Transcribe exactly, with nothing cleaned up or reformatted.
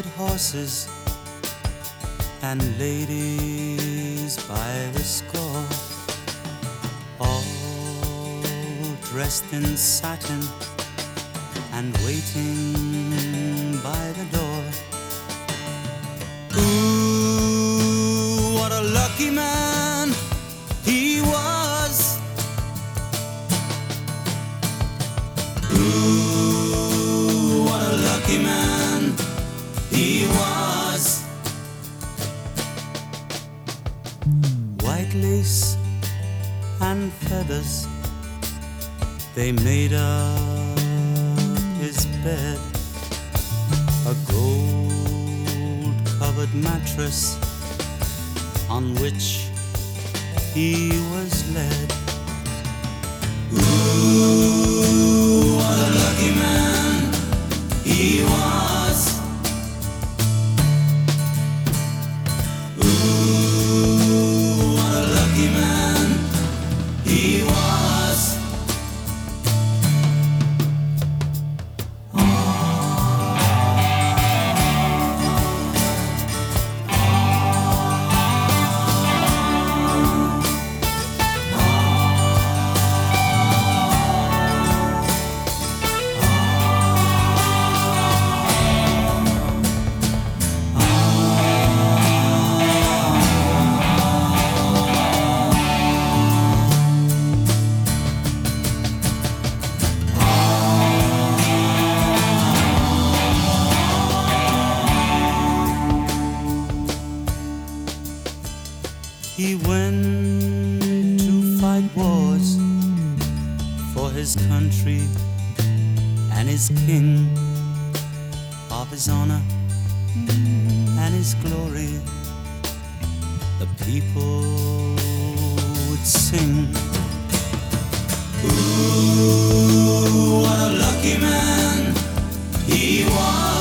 white horses and ladies by the score, all dressed in satin and waiting by the door. Ooh, what a lucky man he was. Ooh, what a lucky man he was. White lace and feathers, they made up his bed. A gold-covered mattress on which he was led. Ooh, what a lucky man he was. Ooh, what a lucky man he was. He went to fight wars for his country and his king, of his honor and his glory. The people would sing. Ooh, what a lucky man he was.